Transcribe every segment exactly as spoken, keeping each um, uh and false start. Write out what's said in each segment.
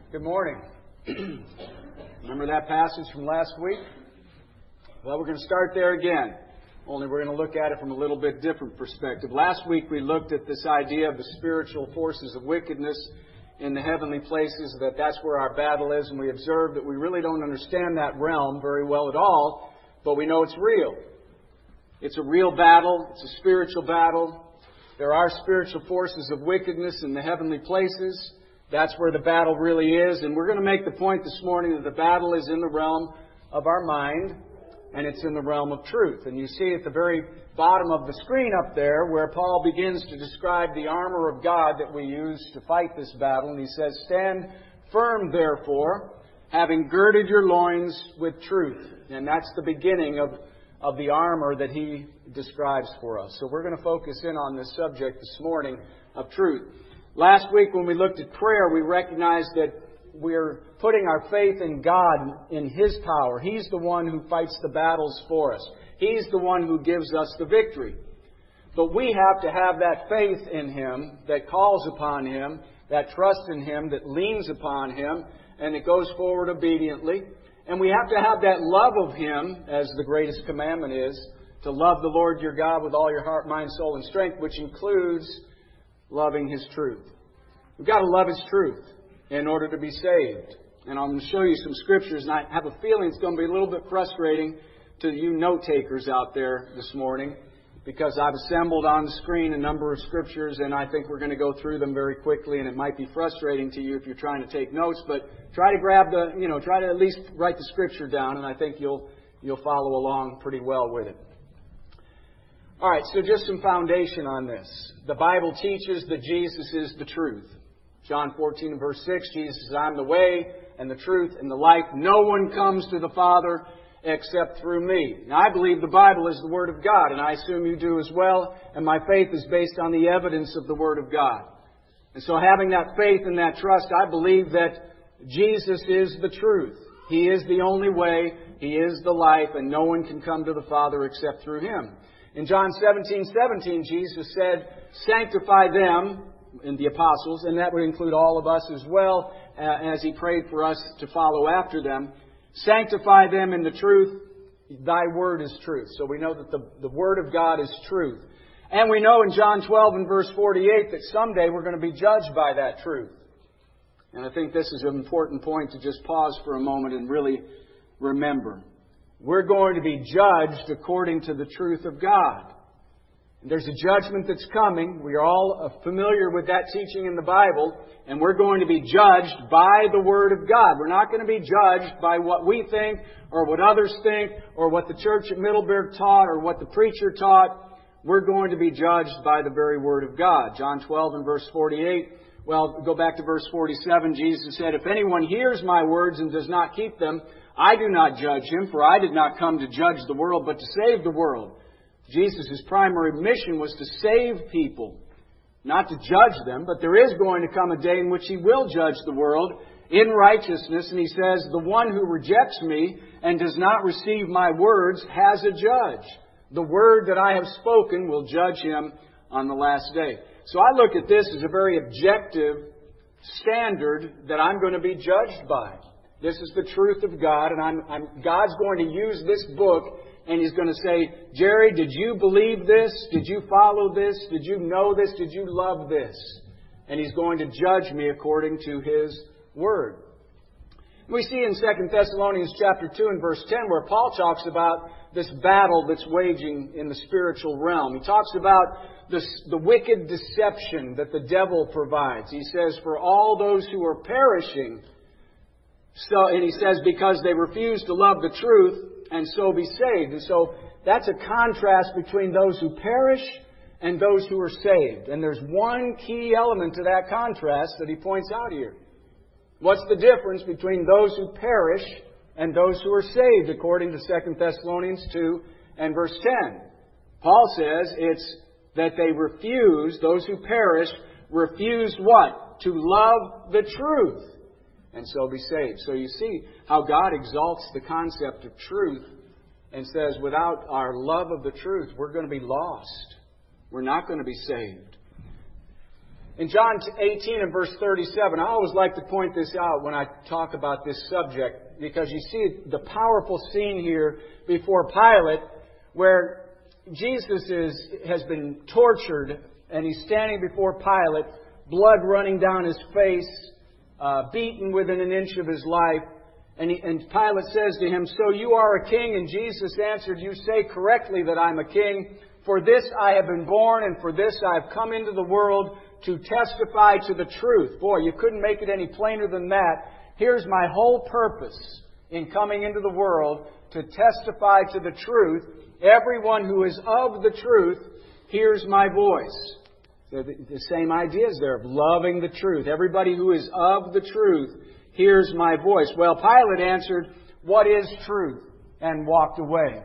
Good morning. Remember that passage from last week? Well, we're going to start there again. Only we're going to look at it from a little bit different perspective. Last week we looked at this idea of the spiritual forces of wickedness in the heavenly places, that that's where our battle is, and we observed that we really don't understand that realm very well at all, but we know it's real. It's a real battle. It's a spiritual battle. There are spiritual forces of wickedness in the heavenly places. That's where the battle really is. And we're going to make the point this morning that the battle is in the realm of our mind, and it's in the realm of truth. And you see at the very bottom of the screen up there where Paul begins to describe the armor of God that we use to fight this battle. And he says, "Stand firm, therefore, having girded your loins with truth." And that's the beginning of, of the armor that he describes for us. So we're going to focus in on this subject this morning of truth. Last week when we looked at prayer, we recognized that we're putting our faith in God, in His power. He's the one who fights the battles for us. He's the one who gives us the victory. But we have to have that faith in Him that calls upon Him, that trust in Him, that leans upon Him, and it goes forward obediently. And we have to have that love of Him, as the greatest commandment is, to love the Lord your God with all your heart, mind, soul, and strength, which includes loving His truth. We've got to love His truth in order to be saved. And I'm going to show you some scriptures, and I have a feeling it's going to be a little bit frustrating to you note takers out there this morning, because I've assembled on the screen a number of scriptures, and I think we're going to go through them very quickly, and it might be frustrating to you if you're trying to take notes, but try to grab the, you know, try to at least write the scripture down, and I think you'll you'll follow along pretty well with it. All right, so just some foundation on this. The Bible teaches that Jesus is the truth. John fourteen and verse six, Jesus says, "I'm the way and the truth and the life. No one comes to the Father except through me." Now, I believe the Bible is the Word of God, and I assume you do as well, and my faith is based on the evidence of the Word of God. And so having that faith and that trust, I believe that Jesus is the truth. He is the only way, He is the life, and no one can come to the Father except through Him. In John seventeen seventeen, Jesus said, "Sanctify them," in the apostles, and that would include all of us as well, uh, as He prayed for us to follow after them. "Sanctify them in the truth. Thy word is truth." So we know that the, the Word of God is truth. And we know in John twelve and verse forty-eight that someday we're going to be judged by that truth. And I think this is an important point to just pause for a moment and really remember. We're going to be judged according to the truth of God. There's a judgment that's coming. We are all familiar with that teaching in the Bible. And we're going to be judged by the Word of God. We're not going to be judged by what we think or what others think or what the church at Middleburg taught or what the preacher taught. We're going to be judged by the very Word of God. John twelve and verse forty-eight. Well, go back to verse forty-seven. Jesus said, "If anyone hears my words and does not keep them, I do not judge him, for I did not come to judge the world, but to save the world." Jesus' primary mission was to save people, not to judge them. But there is going to come a day in which He will judge the world in righteousness. And He says, "The one who rejects me and does not receive my words has a judge. The word that I have spoken will judge him on the last day." So I look at this as a very objective standard that I'm going to be judged by. This is the truth of God, and I'm, I'm, God's going to use this book, and He's going to say, "Jerry, did you believe this? Did you follow this? Did you know this? Did you love this?" And He's going to judge me according to His Word. We see in Second Thessalonians chapter two and verse ten where Paul talks about this battle that's waging in the spiritual realm. He talks about this, the wicked deception that the devil provides. He says, "For all those who are perishing," so, and he says, "because they refuse to love the truth and so be saved." And so that's a contrast between those who perish and those who are saved. And there's one key element to that contrast that he points out here. What's the difference between those who perish and those who are saved, according to Second Thessalonians two and verse ten? Paul says it's that they refuse, those who perish, refuse what? To love the truth, and so be saved. So you see how God exalts the concept of truth and says without our love of the truth, we're going to be lost. We're not going to be saved. In John eighteen and verse thirty-seven, I always like to point this out when I talk about this subject, because you see the powerful scene here before Pilate where Jesus is, has been tortured and he's standing before Pilate, blood running down his face, uh, beaten within an inch of his life. And, he, and Pilate says to him, "So you are a king?" And Jesus answered, "You say correctly that I'm a king. For this I have been born, and for this I have come into the world, to testify to the truth." Boy, you couldn't make it any plainer than that. Here's my whole purpose in coming into the world, to testify to the truth. Everyone who is of the truth hears my voice. So the, the same ideas there of loving the truth. Everybody who is of the truth hears my voice. Well, Pilate answered, "What is truth?" and walked away.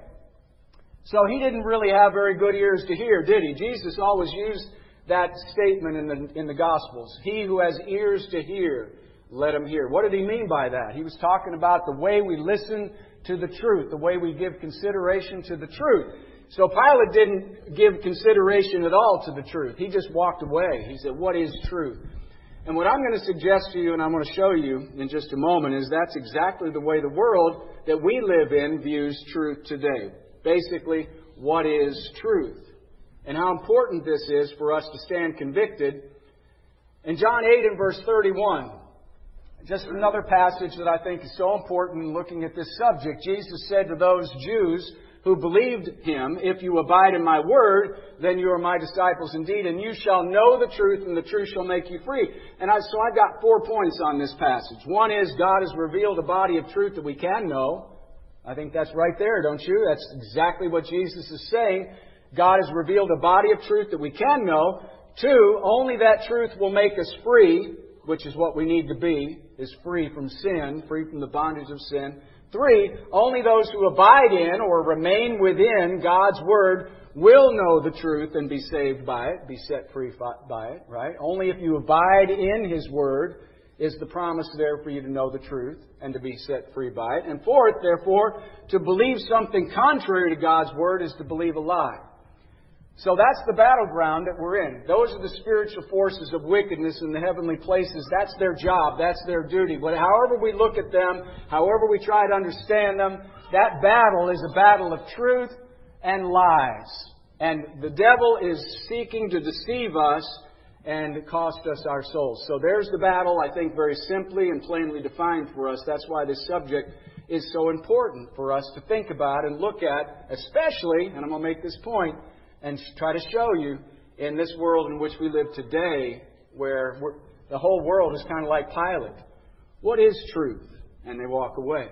So he didn't really have very good ears to hear, did he? Jesus always used that statement in the, in the Gospels. He who has ears to hear, let him hear. What did he mean by that? He was talking about the way we listen to the truth, the way we give consideration to the truth. So Pilate didn't give consideration at all to the truth. He just walked away. He said, "What is truth?" And what I'm going to suggest to you, and I'm going to show you in just a moment, is that's exactly the way the world that we live in views truth today. Basically, what is truth? And how important this is for us to stand convicted. In John eight and verse thirty-one, just another passage that I think is so important in looking at this subject. Jesus said to those Jews who believed Him, "If you abide in my word, then you are my disciples indeed, and you shall know the truth, and the truth shall make you free." And I, so I've got four points on this passage. One is God has revealed a body of truth that we can know. I think that's right there, don't you? That's exactly what Jesus is saying. God has revealed a body of truth that we can know. Two, only that truth will make us free, which is what we need to be, is free from sin, free from the bondage of sin. Three, only those who abide in or remain within God's Word will know the truth and be saved by it, be set free by it, right? Only if you abide in His Word is the promise there for you to know the truth and to be set free by it. And fourth, therefore, to believe something contrary to God's Word is to believe a lie. So that's the battleground that we're in. Those are the spiritual forces of wickedness in the heavenly places. That's their job. That's their duty. But however we look at them, however we try to understand them, that battle is a battle of truth and lies. And the devil is seeking to deceive us and cost us our souls. So there's the battle, I think, very simply and plainly defined for us. That's why this subject is so important for us to think about and look at, especially, and I'm going to make this point, and try to show you in this world in which we live today, where we're, the whole world is kind of like Pilate. What is truth? And they walk away.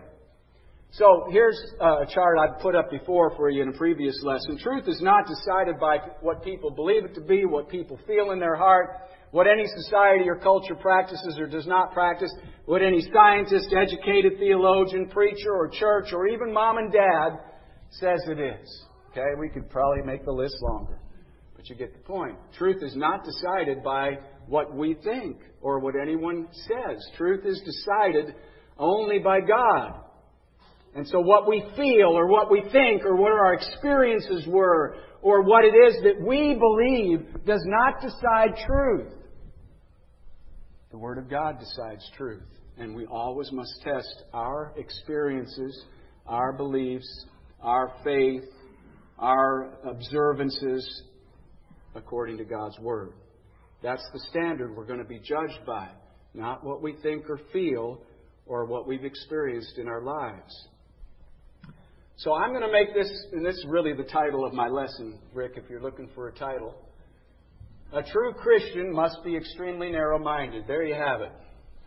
So here's a chart I've put up before for you in a previous lesson. Truth is not decided by what people believe it to be, what people feel in their heart, what any society or culture practices or does not practice, what any scientist, educated theologian, preacher, or church, or even mom and dad says it is. Okay, we could probably make the list longer. But you get the point. Truth is not decided by what we think or what anyone says. Truth is decided only by God. And so what we feel or what we think or what our experiences were or what it is that we believe does not decide truth. The Word of God decides truth. And we always must test our experiences, our beliefs, our faith, our observances according to God's Word. That's the standard we're going to be judged by, not what we think or feel or what we've experienced in our lives. So I'm going to make this, and this is really the title of my lesson, Rick, if you're looking for a title. A true Christian must be extremely narrow-minded. There you have it.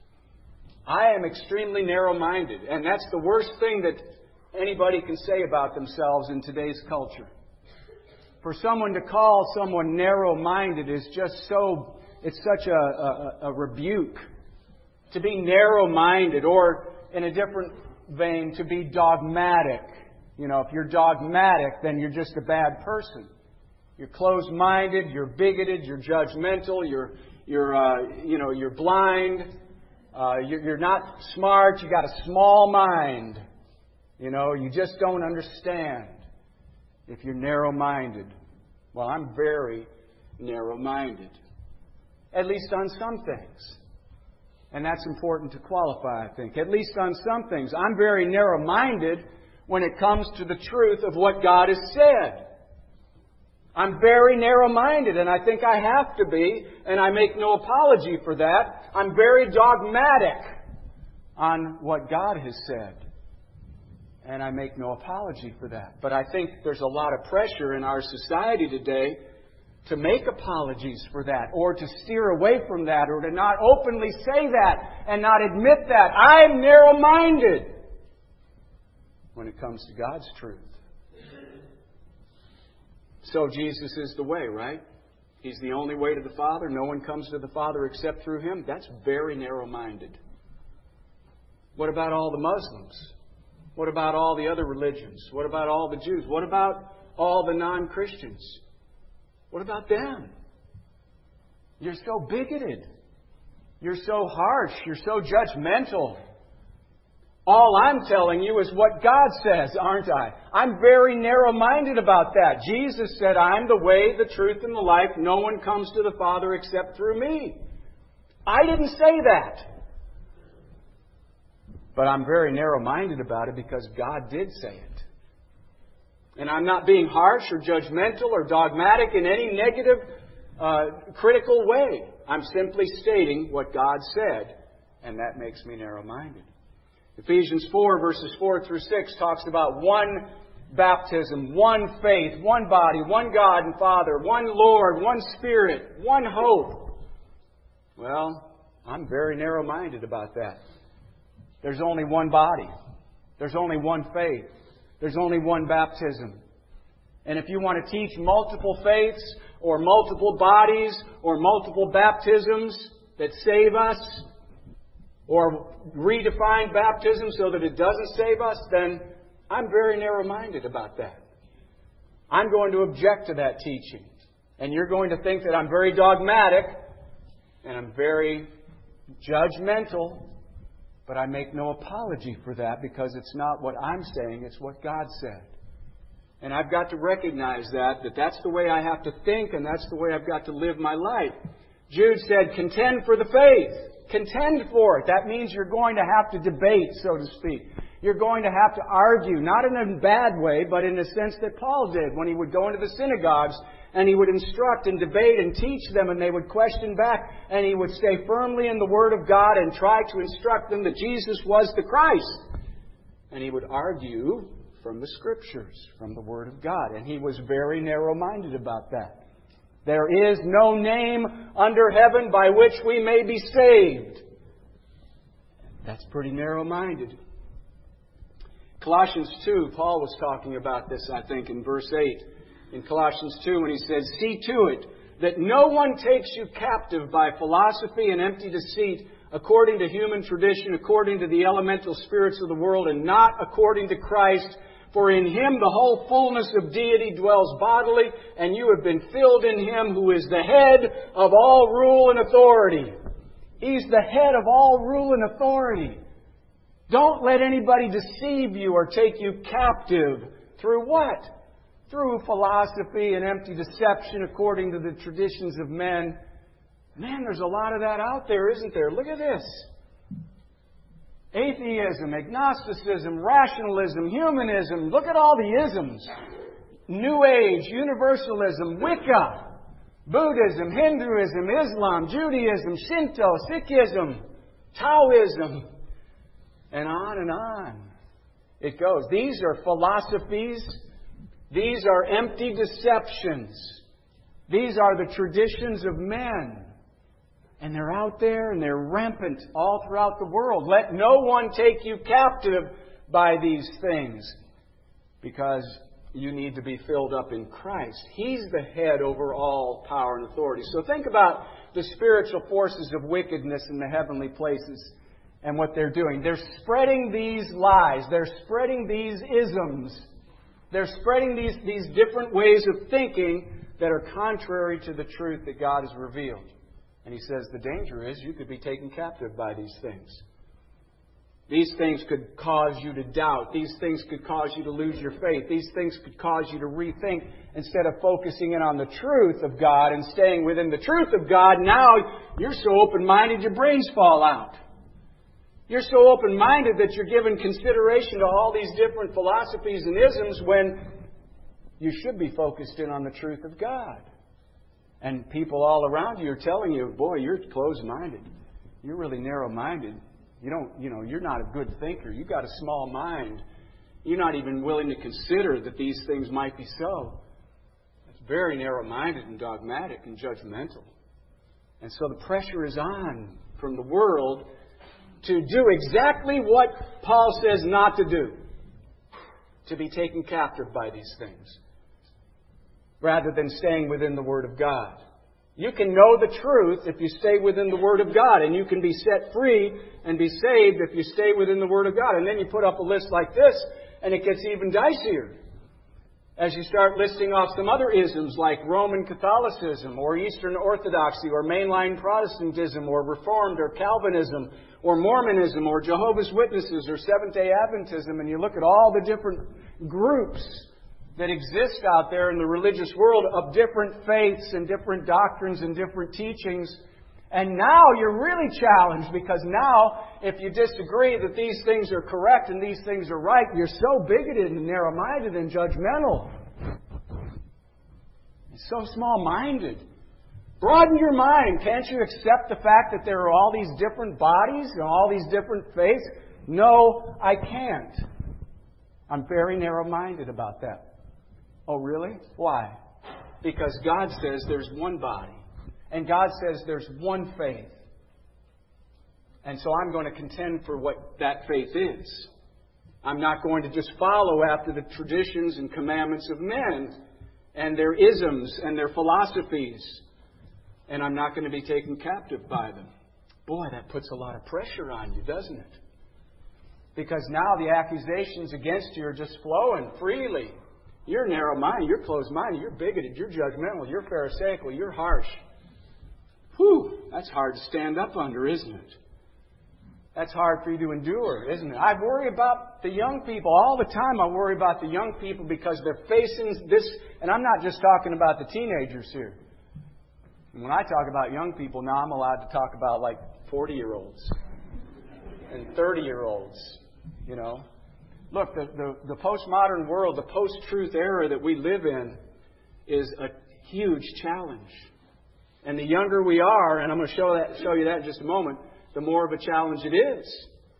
I am extremely narrow-minded, and that's the worst thing that anybody can say about themselves in today's culture. For someone to call someone narrow-minded is just so, it's such a, a, a rebuke. To be narrow-minded, or in a different vein, to be dogmatic. You know, if you're dogmatic, then you're just a bad person. You're closed-minded, you're bigoted, you're judgmental, you're, you're, uh, you know, you're blind, uh, you're, you're not smart, you got a small mind. You know, you just don't understand if you're narrow-minded. Well, I'm very narrow-minded. At least on some things. And that's important to qualify, I think. At least on some things. I'm very narrow-minded when it comes to the truth of what God has said. I'm very narrow-minded, and I think I have to be, and I make no apology for that. I'm very dogmatic on what God has said. And I make no apology for that. But I think there's a lot of pressure in our society today to make apologies for that, or to steer away from that, or to not openly say that and not admit that. I'm narrow-minded when it comes to God's truth. So Jesus is the way, right? He's the only way to the Father. No one comes to the Father except through Him. That's very narrow-minded. What about all the Muslims? What about all the other religions? What about all the Jews? What about all the non-Christians? What about them? You're so bigoted. You're so harsh. You're so judgmental. All I'm telling you is what God says, aren't I? I'm very narrow-minded about that. Jesus said, I'm the way, the truth, and the life. No one comes to the Father except through me. I didn't say that. But I'm very narrow-minded about it because God did say it. And I'm not being harsh or judgmental or dogmatic in any negative, uh, critical way. I'm simply stating what God said, and that makes me narrow-minded. Ephesians four, verses four through six, talks about one baptism, one faith, one body, one God and Father, one Lord, one Spirit, one hope. Well, I'm very narrow-minded about that. There's only one body. There's only one faith. There's only one baptism. And if you want to teach multiple faiths or multiple bodies or multiple baptisms that save us, or redefine baptism so that it doesn't save us, then I'm very narrow-minded about that. I'm going to object to that teaching. And you're going to think that I'm very dogmatic and I'm very judgmental. But I make no apology for that because it's not what I'm saying, it's what God said. And I've got to recognize that, that that's the way I have to think and that's the way I've got to live my life. Jude said, contend for the faith. Contend for it. That means you're going to have to debate, so to speak. You're going to have to argue, not in a bad way, but in the sense that Paul did when he would go into the synagogues and he would instruct and debate and teach them, and they would question back, and he would stay firmly in the Word of God and try to instruct them that Jesus was the Christ. And he would argue from the Scriptures, from the Word of God. And he was very narrow-minded about that. There is no name under heaven by which we may be saved. That's pretty narrow-minded. Colossians two, Paul was talking about this, I think, in verse eight. In Colossians two, when he says, see to it that no one takes you captive by philosophy and empty deceit, according to human tradition, according to the elemental spirits of the world, and not according to Christ. For in Him the whole fullness of deity dwells bodily, and you have been filled in Him who is the head of all rule and authority. He's the head of all rule and authority. Don't let anybody deceive you or take you captive. Through what? Through philosophy and empty deception according to the traditions of men. Man, there's a lot of that out there, isn't there? Look at this. Atheism, agnosticism, rationalism, humanism. Look at all the isms. New Age, universalism, Wicca, Buddhism, Hinduism, Islam, Judaism, Shinto, Sikhism, Taoism, and on and on it goes. These are philosophies. These are empty deceptions. These are the traditions of men. And they're out there and they're rampant all throughout the world. Let no one take you captive by these things, because you need to be filled up in Christ. He's the head over all power and authority. So think about the spiritual forces of wickedness in the heavenly places and what they're doing. They're spreading these lies. They're spreading these isms. They're spreading these, these different ways of thinking that are contrary to the truth that God has revealed. And he says the danger is you could be taken captive by these things. These things could cause you to doubt. These things could cause you to lose your faith. These things could cause you to rethink. Instead of focusing in on the truth of God and staying within the truth of God, now you're so open-minded your brains fall out. You're so open-minded that you're giving consideration to all these different philosophies and isms when you should be focused in on the truth of God. And people all around you are telling you, boy, you're closed-minded. You're really narrow-minded. You don't, you know, you're not a good thinker. You've got a small mind. You're not even willing to consider that these things might be so. It's very narrow-minded and dogmatic and judgmental. And so the pressure is on from the world to do exactly what Paul says not to do. To be taken captive by these things, rather than staying within the Word of God. You can know the truth if you stay within the Word of God, and you can be set free and be saved if you stay within the Word of God. And then you put up a list like this, and it gets even dicier. As you start listing off some other isms like Roman Catholicism, or Eastern Orthodoxy, or mainline Protestantism, or Reformed, or Calvinism, or Mormonism, or Jehovah's Witnesses, or Seventh-day Adventism, and you look at all the different groups that exist out there in the religious world of different faiths and different doctrines and different teachings. And now you're really challenged, because now if you disagree that these things are correct and these things are right, you're so bigoted and narrow-minded and judgmental. You're so small-minded. Broaden your mind. Can't you accept the fact that there are all these different bodies and all these different faiths? No, I can't. I'm very narrow-minded about that. Oh, really? Why? Because God says there's one body. And God says there's one faith. And so I'm going to contend for what that faith is. I'm not going to just follow after the traditions and commandments of men and their isms and their philosophies. And I'm not going to be taken captive by them. Boy, that puts a lot of pressure on you, doesn't it? Because now the accusations against you are just flowing freely. You're narrow-minded, you're closed-minded, you're bigoted, you're judgmental, you're pharisaical, you're harsh. Whew, that's hard to stand up under, isn't it? That's hard for you to endure, isn't it? I worry about the young people. All the time I worry about the young people because they're facing this, and I'm not just talking about the teenagers here. When I talk about young people now, I'm allowed to talk about like forty-year-olds and thirty-year-olds, you know. Look, the, the, the postmodern world, the post-truth era that we live in is a huge challenge. And the younger we are, and I'm going to show that, show you that in just a moment, the more of a challenge it is.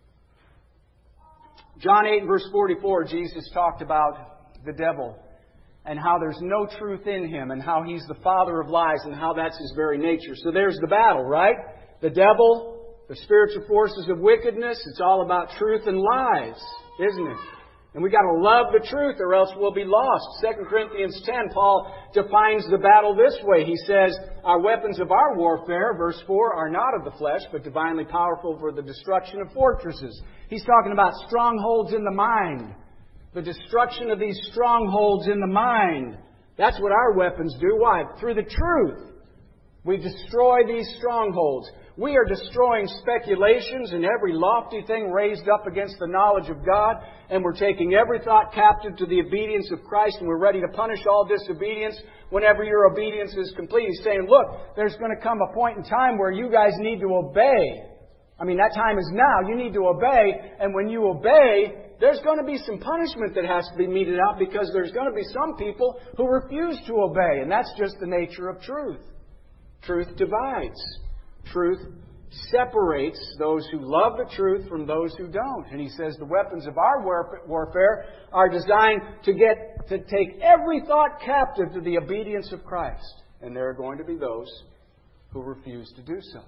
John eight, verse forty-four, Jesus talked about the devil and how there's no truth in him and how he's the father of lies and how that's his very nature. So there's the battle, right? The devil, the spiritual forces of wickedness, it's all about truth and lies. Isn't it? And we got to love the truth or else we'll be lost. Second Corinthians ten, Paul defines the battle this way. He says, our weapons of our warfare, verse four, are not of the flesh, but divinely powerful for the destruction of fortresses. He's talking about strongholds in the mind. The destruction of these strongholds in the mind. That's what our weapons do. Why? Through the truth. We destroy these strongholds. We are destroying speculations and every lofty thing raised up against the knowledge of God. And we're taking every thought captive to the obedience of Christ. And we're ready to punish all disobedience whenever your obedience is complete. He's saying, look, there's going to come a point in time where you guys need to obey. I mean, that time is now. You need to obey. And when you obey, there's going to be some punishment that has to be meted out because there's going to be some people who refuse to obey. And that's just the nature of truth. Truth divides. Truth separates those who love the truth from those who don't. And he says the weapons of our warfare are designed to get to take every thought captive to the obedience of Christ. And there are going to be those who refuse to do so.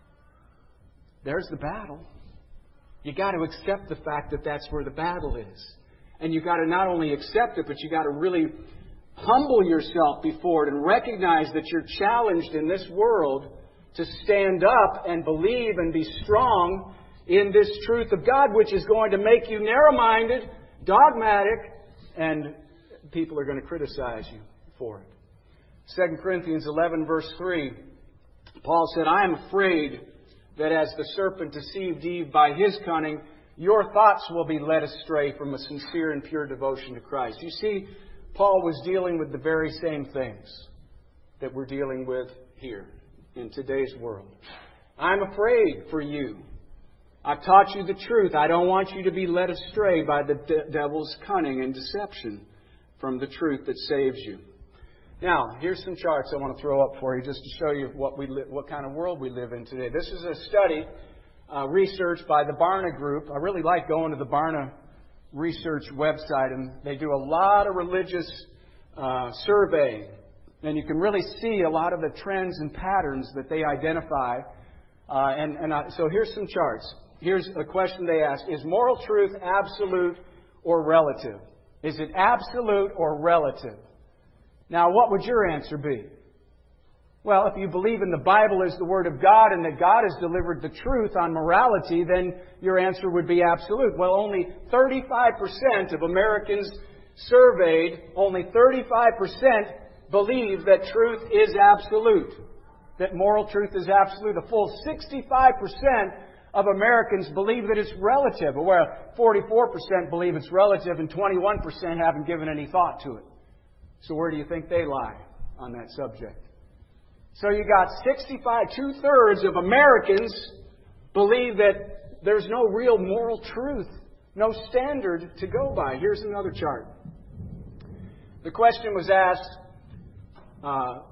There's the battle. You got to accept the fact that that's where the battle is. And you got to not only accept it, but you got to really humble yourself before it and recognize that you're challenged in this world to stand up and believe and be strong in this truth of God, which is going to make you narrow-minded, dogmatic, and people are going to criticize you for it. Second Corinthians eleven, verse three, Paul said, I am afraid that as the serpent deceived Eve by his cunning, your thoughts will be led astray from a sincere and pure devotion to Christ. You see, Paul was dealing with the very same things that we're dealing with here in today's world. I'm afraid for you. I've taught you the truth. I don't want you to be led astray by the de- devil's cunning and deception from the truth that saves you. Now, here's some charts I want to throw up for you just to show you what we li- what kind of world we live in today. This is a study uh, researched by the Barna Group. I really like going to the Barna Research website, and they do a lot of religious uh, surveying. And you can really see a lot of the trends and patterns that they identify. Uh, and and uh, so here's some charts. Here's a question they ask. Is moral truth absolute or relative? Is it absolute or relative? Now, what would your answer be? Well, if you believe in the Bible as the Word of God and that God has delivered the truth on morality, then your answer would be absolute. Well, only thirty-five percent of Americans surveyed, only thirty-five percent believe that truth is absolute, that moral truth is absolute. A full sixty-five percent of Americans believe that it's relative. Well, forty-four percent believe it's relative and twenty-one percent haven't given any thought to it. So where do you think they lie on that subject? So you got sixty-five, two-thirds of Americans believe that there's no real moral truth, no standard to go by. Here's another chart. The question was asked, uh,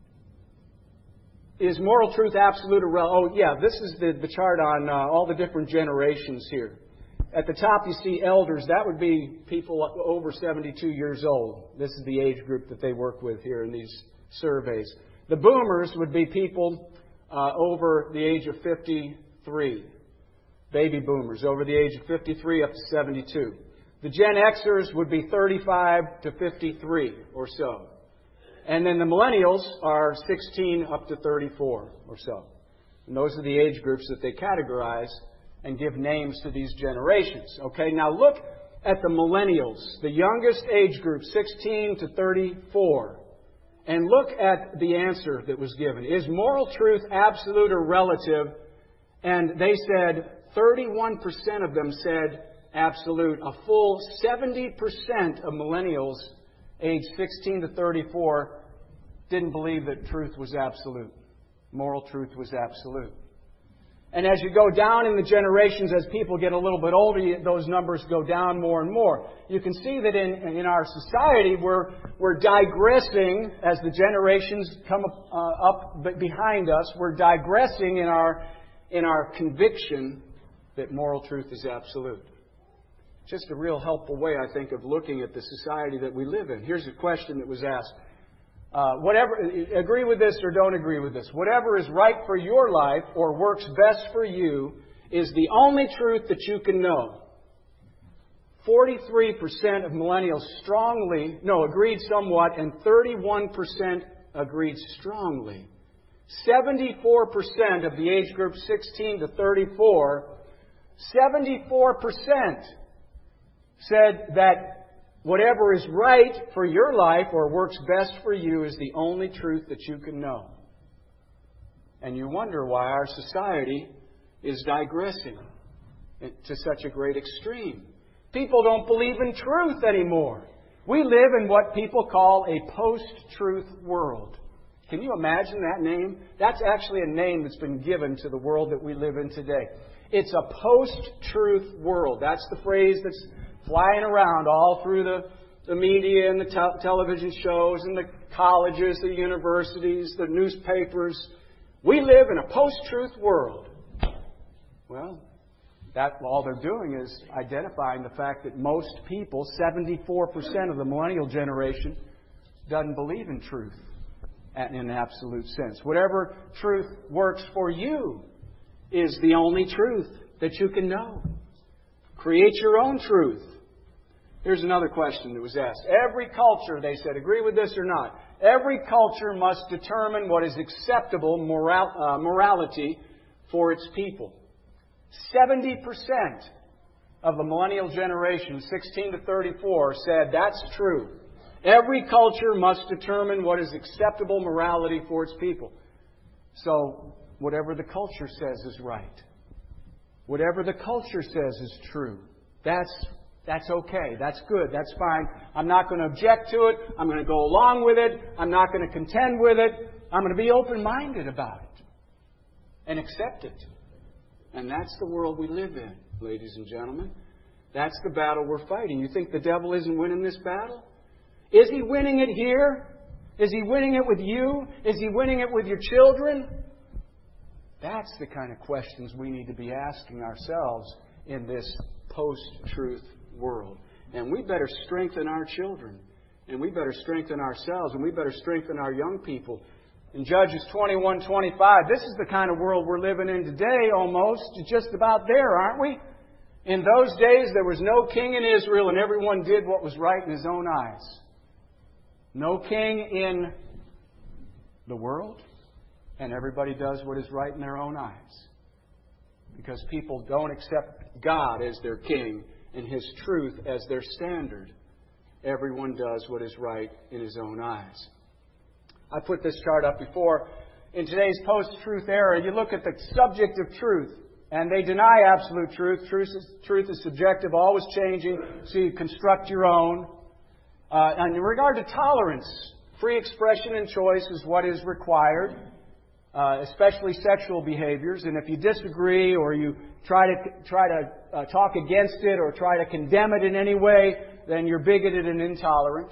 is moral truth absolute or relative? Oh, yeah, this is the, the chart on uh, all the different generations here. At the top, you see elders. That would be people over seventy-two years old. This is the age group that they work with here in these surveys. The boomers would be people uh, over the age of fifty-three. Baby boomers over the age of fifty-three up to seventy-two. The Gen Xers would be thirty-five to fifty-three or so. And then the millennials are sixteen up to thirty-four or so. And those are the age groups that they categorize and give names to these generations. Okay, now look at the millennials, the youngest age group, sixteen to thirty-four. And look at the answer that was given. Is moral truth absolute or relative? And they said, thirty-one percent of them said absolute. A full seventy percent of millennials aged sixteen to thirty-four didn't believe that truth was absolute. Moral truth was absolute. And as you go down in the generations, as people get a little bit older, those numbers go down more and more. You can see that in, in our society, we're, we're digressing as the generations come up, uh, up behind us. We're digressing in our, in our conviction that moral truth is absolute. Just a real helpful way, I think, of looking at the society that we live in. Here's a question that was asked. Uh, whatever, agree with this or don't agree with this. Whatever is right for your life or works best for you is the only truth that you can know. forty-three percent of millennials strongly, no, agreed somewhat, and thirty-one percent agreed strongly. seventy-four percent of the age group sixteen to thirty-four, seventy-four percent said that whatever is right for your life or works best for you is the only truth that you can know. And you wonder why our society is digressing to such a great extreme. People don't believe in truth anymore. We live in what people call a post-truth world. Can you imagine that name? That's actually a name that's been given to the world that we live in today. It's a post-truth world. That's the phrase that's flying around all through the, the media and the te- television shows and the colleges, the universities, the newspapers. We live in a post-truth world. Well, that all they're doing is identifying the fact that most people, seventy-four percent of the millennial generation, doesn't believe in truth in an absolute sense. Whatever truth works for you is the only truth that you can know. Create your own truth. Here's another question that was asked. Every culture, they said, agree with this or not, every culture must determine what is acceptable moral, uh, morality for its people. seventy percent of the millennial generation, sixteen to thirty-four, said that's true. Every culture must determine what is acceptable morality for its people. So, whatever the culture says is right. Whatever the culture says is true. That's, that's okay. That's good. That's fine. I'm not going to object to it. I'm going to go along with it. I'm not going to contend with it. I'm going to be open-minded about it and accept it. And that's the world we live in, ladies and gentlemen. That's the battle we're fighting. You think the devil isn't winning this battle? Is he winning it here? Is he winning it with you? Is he winning it with your children? That's the kind of questions we need to be asking ourselves in this post-truth world. And we better strengthen our children. And we better strengthen ourselves. And we better strengthen our young people. In Judges twenty-one twenty-five, this is the kind of world we're living in today almost. Just about there, aren't we? In those days, there was no king in Israel, and everyone did what was right in his own eyes. No king in the world, and everybody does what is right in their own eyes. Because people don't accept God as their king and His truth as their standard. Everyone does what is right in his own eyes. I put this chart up before. In today's post-truth era, you look at the subject of truth, and they deny absolute truth. Truth is, truth is subjective, always changing, so you construct your own. Uh, and in regard to tolerance, free expression and choice is what is required, uh, especially sexual behaviors. And if you disagree or you try to try to uh, talk against it or try to condemn it in any way, then you're bigoted and intolerant.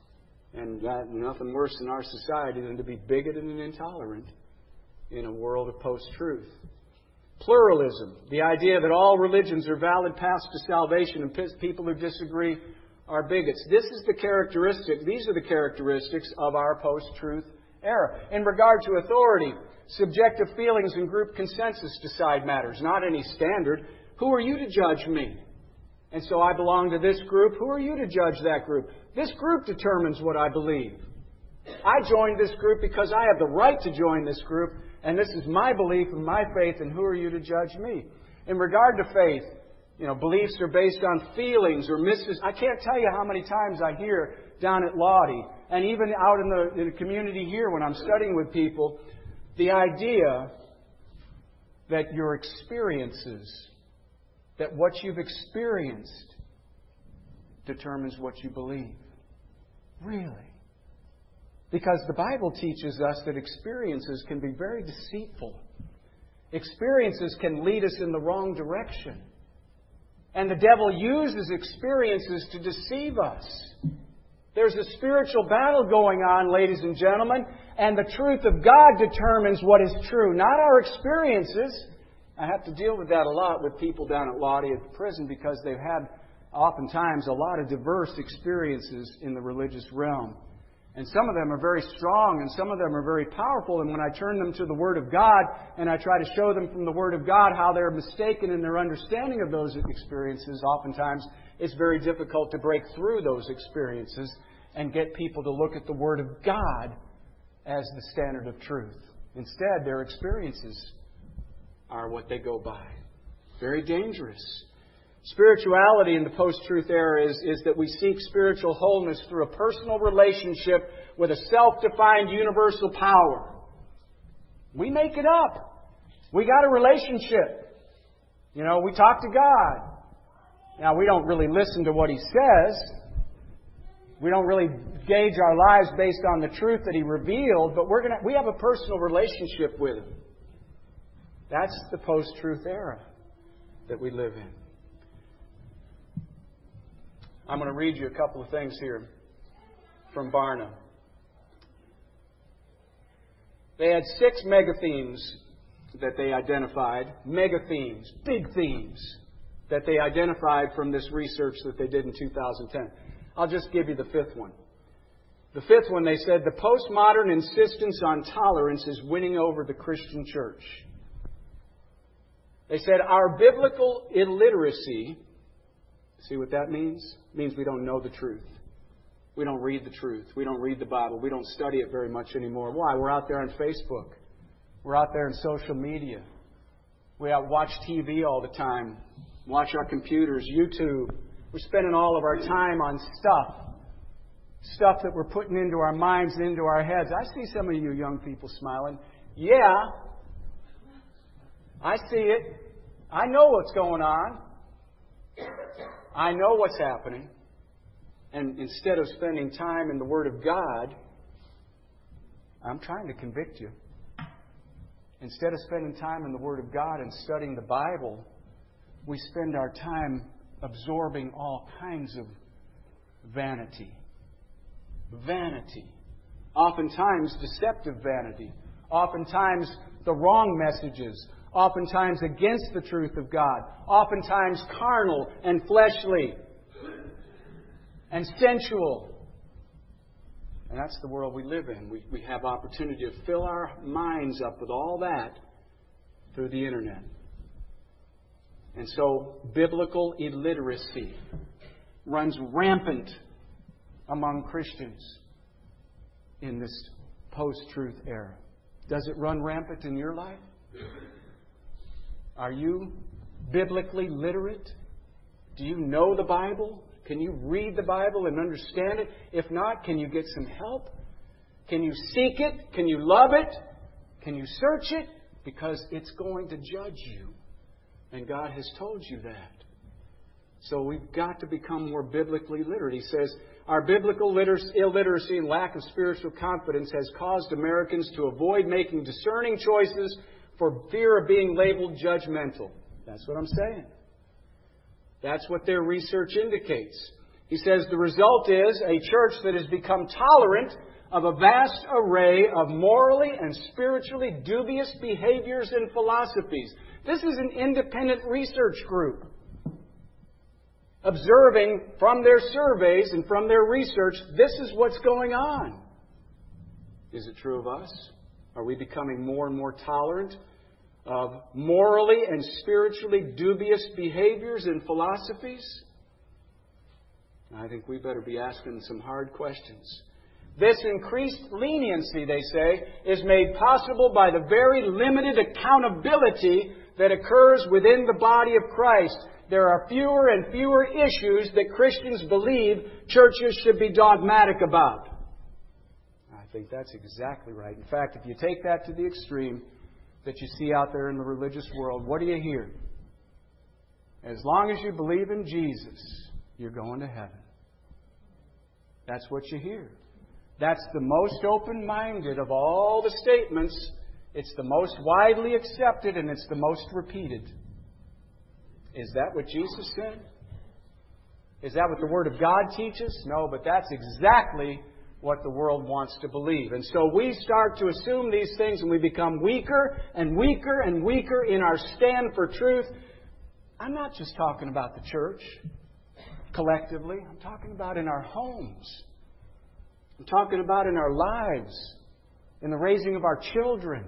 And that, nothing worse in our society than to be bigoted and intolerant in a world of post-truth. Pluralism, the idea that all religions are valid paths to salvation and people who disagree are bigots. This is the characteristic, these are the characteristics of our post-truth era. In regard to authority, subjective feelings and group consensus decide matters, not any standard. Who are you to judge me? And so I belong to this group. Who are you to judge that group? This group determines what I believe. I joined this group because I have the right to join this group, and this is my belief and my faith, and who are you to judge me? In regard to faith, you know, beliefs are based on feelings or misses. I can't tell you how many times I hear down at Lottie, and even out in the, in the community here when I'm studying with people, the idea that your experiences, that what you've experienced determines what you believe. Really? Because the Bible teaches us that experiences can be very deceitful. Experiences can lead us in the wrong direction. And the devil uses experiences to deceive us. There's a spiritual battle going on, ladies and gentlemen, and the truth of God determines what is true, not our experiences. I have to deal with that a lot with people down at Lottie at the prison because they've had oftentimes a lot of diverse experiences in the religious realm. And some of them are very strong and some of them are very powerful. And when I turn them to the Word of God and I try to show them from the Word of God how they're mistaken in their understanding of those experiences, oftentimes it's very difficult to break through those experiences and get people to look at the Word of God as the standard of truth. Instead, their experiences are what they go by. Very dangerous. Spirituality in the post-truth era is, is that we seek spiritual wholeness through a personal relationship with a self-defined universal power. We make it up. We got a relationship. You know, we talk to God. Now, we don't really listen to what He says. We don't really gauge our lives based on the truth that He revealed, but we're gonna, we have a personal relationship with Him. That's the post-truth era that we live in. I'm going to read you a couple of things here from Barna. They had six mega themes that they identified, mega themes, big themes that they identified from this research that they did in two thousand ten. I'll just give you the fifth one. The fifth one, they said, the postmodern insistence on tolerance is winning over the Christian church. They said our biblical illiteracy, see what that means? It means we don't know the truth. We don't read the truth. We don't read the Bible. We don't study it very much anymore. Why? We're out there on Facebook. We're out there in social media. We watch T V all the time. Watch our computers, YouTube. We're spending all of our time on stuff. Stuff that we're putting into our minds and into our heads. I see some of you young people smiling. Yeah. I see it. I know what's going on. I know what's happening. And instead of spending time in the Word of God, I'm trying to convict you. Instead of spending time in the Word of God and studying the Bible, we spend our time absorbing all kinds of vanity. Vanity. Oftentimes deceptive vanity. Oftentimes the wrong messages. Oftentimes against the truth of God. Oftentimes carnal and fleshly and sensual. And that's the world we live in. We, we have opportunity to fill our minds up with all that through the internet. And so biblical illiteracy runs rampant among Christians in this post-truth era. Does it run rampant in your life? Are you biblically literate? Do you know the Bible? Can you read the Bible and understand it? If not, can you get some help? Can you seek it? Can you love it? Can you search it? Because it's going to judge you. And God has told you that. So we've got to become more biblically literate. He says, our biblical illiteracy and lack of spiritual confidence has caused Americans to avoid making discerning choices for fear of being labeled judgmental. That's what I'm saying. That's what their research indicates. He says the result is a church that has become tolerant of a vast array of morally and spiritually dubious behaviors and philosophies. This is an independent research group observing from their surveys and from their research, this is what's going on. Is it true of us? Are we becoming more and more tolerant of morally and spiritually dubious behaviors and philosophies? I think we better be asking some hard questions. This increased leniency, they say, is made possible by the very limited accountability that occurs within the body of Christ. There are fewer and fewer issues that Christians believe churches should be dogmatic about. I think that's exactly right. In fact, if you take that to the extreme that you see out there in the religious world, what do you hear? As long as you believe in Jesus, you're going to heaven. That's what you hear. That's the most open-minded of all the statements. It's the most widely accepted and it's the most repeated. Is that what Jesus said? Is that what the Word of God teaches? No, but that's exactly what the world wants to believe. And so we start to assume these things and we become weaker and weaker and weaker in our stand for truth. I'm not just talking about the church collectively. I'm talking about in our homes. I'm talking about in our lives, in the raising of our children,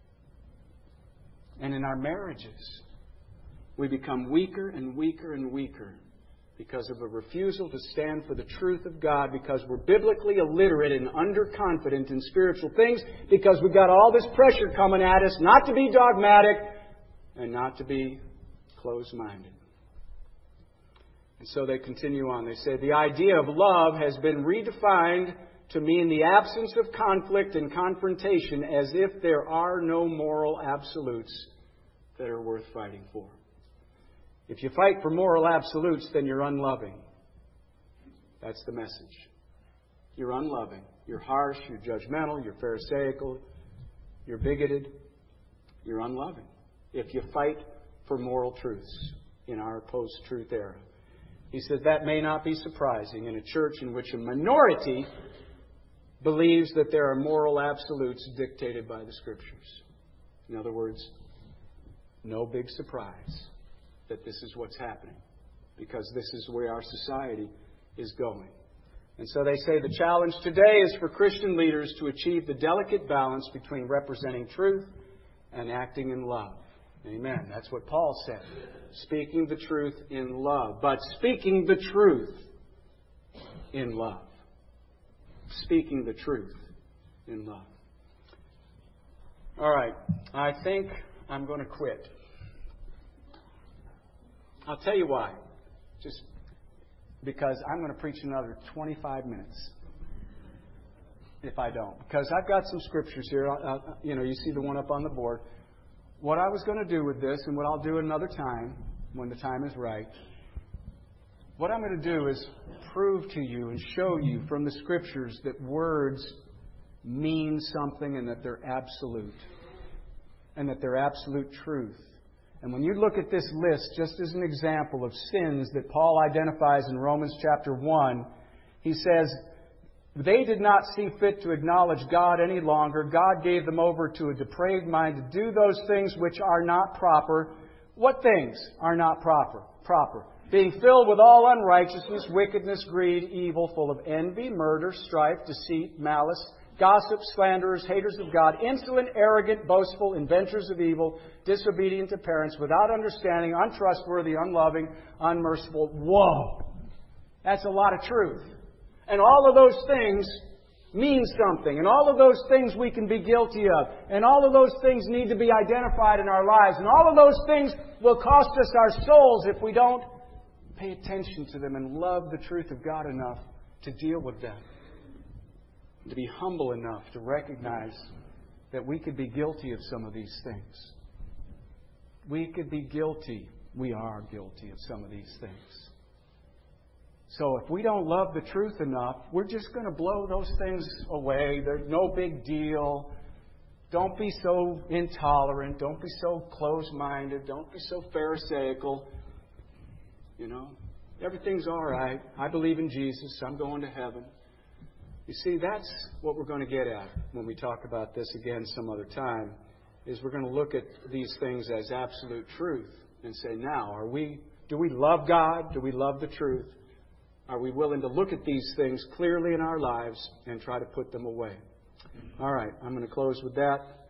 and in our marriages. We become weaker and weaker and weaker because of a refusal to stand for the truth of God, because we're biblically illiterate and underconfident in spiritual things, because we've got all this pressure coming at us not to be dogmatic and not to be closed-minded. And so they continue on. They say the idea of love has been redefined to mean the absence of conflict and confrontation, as if there are no moral absolutes that are worth fighting for. If you fight for moral absolutes, then you're unloving. That's the message. You're unloving. You're harsh. You're judgmental. You're pharisaical. You're bigoted. You're unloving. If you fight for moral truths in our post-truth era. He said that may not be surprising in a church in which a minority believes that there are moral absolutes dictated by the Scriptures. In other words, no big surprise that this is what's happening, because this is where our society is going. And so they say the challenge today is for Christian leaders to achieve the delicate balance between representing truth and acting in love. Amen. That's what Paul said. Speaking the truth in love. But speaking the truth in love. Speaking the truth in love. All right. I think I'm going to quit. I'll tell you why. Just because I'm going to preach another twenty-five minutes. If I don't. Because I've got some scriptures here. Uh, you know, you see the one up on the board. what I was going to do with this, and what I'll do another time, when the time is right, what I'm going to do is prove to you and show you from the Scriptures that words mean something and that they're absolute. And that they're absolute truth. And when you look at this list, just as an example of sins that Paul identifies in Romans chapter one, he says, they did not see fit to acknowledge God any longer. God gave them over to a depraved mind to do those things which are not proper. What things are not proper? Proper. Being filled with all unrighteousness, wickedness, greed, evil, full of envy, murder, strife, deceit, malice, gossip, slanderers, haters of God, insolent, arrogant, boastful, inventors of evil, disobedient to parents, without understanding, untrustworthy, unloving, unmerciful. Whoa! That's a lot of truth. And all of those things mean something. And all of those things we can be guilty of. And all of those things need to be identified in our lives. And all of those things will cost us our souls if we don't pay attention to them and love the truth of God enough to deal with them. To be humble enough to recognize that we could be guilty of some of these things. We could be guilty. We are guilty of some of these things. So if we don't love the truth enough, we're just going to blow those things away. They're no big deal. Don't be so intolerant. Don't be so closed-minded. Don't be so pharisaical. You know, everything's all right. I believe in Jesus. I'm going to heaven. You see, that's what we're going to get at when we talk about this again some other time, is we're going to look at these things as absolute truth and say, now, are we, do we love God? Do we love the truth? Are we willing to look at these things clearly in our lives and try to put them away? All right, I'm going to close with that.